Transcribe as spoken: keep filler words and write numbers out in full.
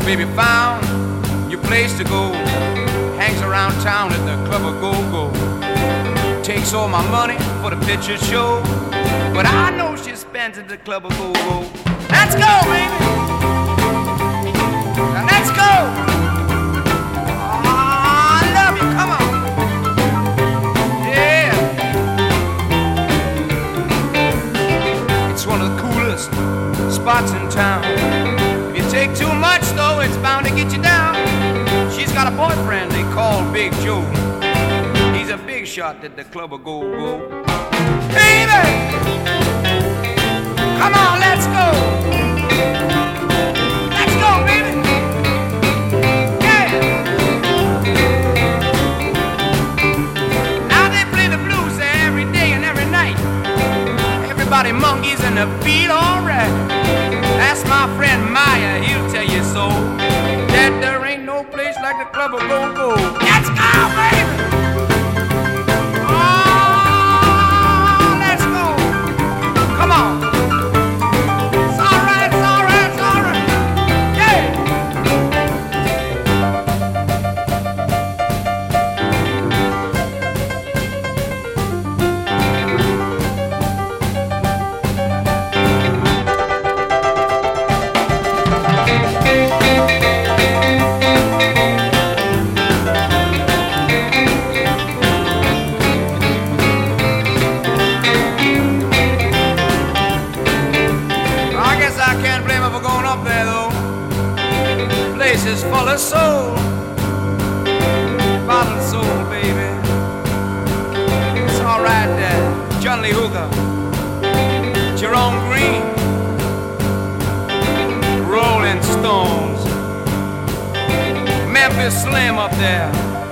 baby found your place to go. Hangs around town at the Club of Go-Go. Takes all my money for the picture show, but I know she spends at the Club of Go-Go. Let's go, baby. Now let's go. Oh, I love you. Come on. Yeah. It's one of the coolest spots in town. If you take too much, though, it's bound to get you down. She's got a boyfriend they call Big Joe. He's a big shot at the Club of Go-Go. Baby! Come on, let's go! Let's go, baby! Yeah! Now they play the blues there every day and every night. Everybody monkeys and the beat alright. Ask my friend Maya, he'll tell you so. That there ain't no place like the Club of Go-Go. Let's go, baby! Oh, let's go! Come on! It's all right, it's all right, it's all right! Yeah! Is full of soul, bottled soul, baby. It's all right there. John Lee Hooker, Jerome Green, Rolling Stones, Memphis Slim up there.